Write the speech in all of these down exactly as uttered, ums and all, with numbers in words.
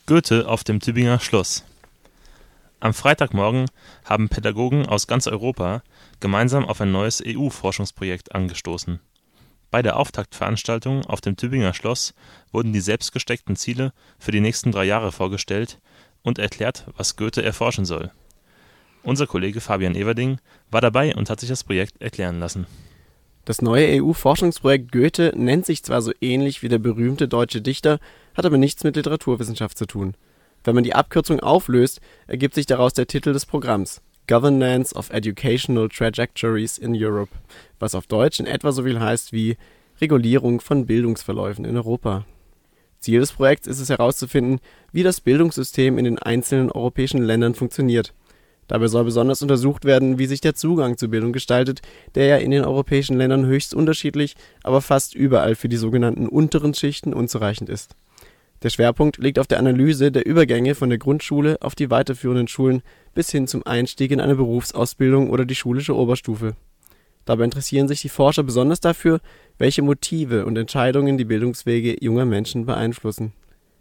Goethe auf dem Tübinger Schloss. Am Freitagmorgen haben Pädagogen aus ganz Europa gemeinsam auf ein neues E U-Forschungsprojekt angestoßen. Bei der Auftaktveranstaltung auf dem Tübinger Schloss wurden die selbstgesteckten Ziele für die nächsten drei Jahre vorgestellt und erklärt, was Goethe erforschen soll. Unser Kollege Fabian Everding war dabei und hat sich das Projekt erklären lassen. Das neue E U-Forschungsprojekt Goethe nennt sich zwar so ähnlich wie der berühmte deutsche Dichter, hat aber nichts mit Literaturwissenschaft zu tun. Wenn man die Abkürzung auflöst, ergibt sich daraus der Titel des Programms: Governance of Educational Trajectories in Europe, was auf Deutsch in etwa so viel heißt wie Regulierung von Bildungsverläufen in Europa. Ziel des Projekts ist es herauszufinden, wie das Bildungssystem in den einzelnen europäischen Ländern funktioniert. Dabei soll besonders untersucht werden, wie sich der Zugang zu Bildung gestaltet, der ja in den europäischen Ländern höchst unterschiedlich, aber fast überall für die sogenannten unteren Schichten unzureichend ist. Der Schwerpunkt liegt auf der Analyse der Übergänge von der Grundschule auf die weiterführenden Schulen bis hin zum Einstieg in eine Berufsausbildung oder die schulische Oberstufe. Dabei interessieren sich die Forscher besonders dafür, welche Motive und Entscheidungen die Bildungswege junger Menschen beeinflussen.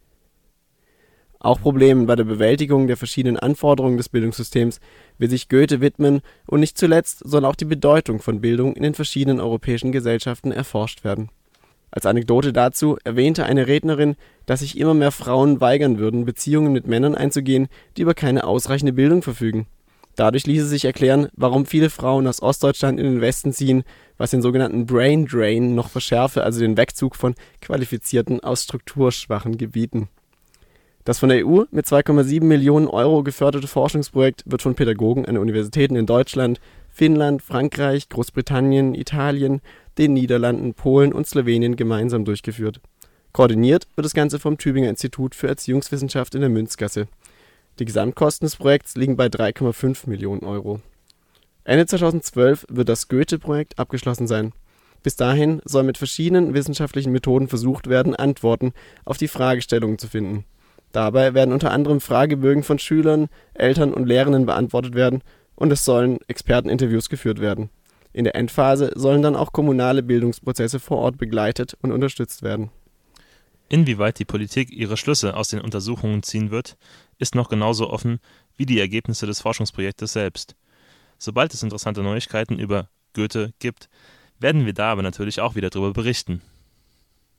Auch Problemen bei der Bewältigung der verschiedenen Anforderungen des Bildungssystems will sich Goethe widmen und nicht zuletzt soll auch die Bedeutung von Bildung in den verschiedenen europäischen Gesellschaften erforscht werden. Als Anekdote dazu erwähnte eine Rednerin, dass sich immer mehr Frauen weigern würden, Beziehungen mit Männern einzugehen, die über keine ausreichende Bildung verfügen. Dadurch ließe sich erklären, warum viele Frauen aus Ostdeutschland in den Westen ziehen, was den sogenannten Brain Drain noch verschärfe, also den Wegzug von Qualifizierten aus strukturschwachen Gebieten. Das von der E U mit zwei Komma sieben Millionen Euro geförderte Forschungsprojekt wird von Pädagogen an Universitäten in Deutschland, Finnland, Frankreich, Großbritannien, Italien, den Niederlanden, Polen und Slowenien gemeinsam durchgeführt. Koordiniert wird das Ganze vom Tübinger Institut für Erziehungswissenschaft in der Münzgasse. Die Gesamtkosten des Projekts liegen bei drei Komma fünf Millionen Euro. Ende zweitausendzwölf wird das Goethe-Projekt abgeschlossen sein. Bis dahin soll mit verschiedenen wissenschaftlichen Methoden versucht werden, Antworten auf die Fragestellungen zu finden. Dabei werden unter anderem Fragebögen von Schülern, Eltern und Lehrenden beantwortet werden und es sollen Experteninterviews geführt werden. In der Endphase sollen dann auch kommunale Bildungsprozesse vor Ort begleitet und unterstützt werden. Inwieweit die Politik ihre Schlüsse aus den Untersuchungen ziehen wird, ist noch genauso offen wie die Ergebnisse des Forschungsprojektes selbst. Sobald es interessante Neuigkeiten über Goethe gibt, werden wir da aber natürlich auch wieder darüber berichten.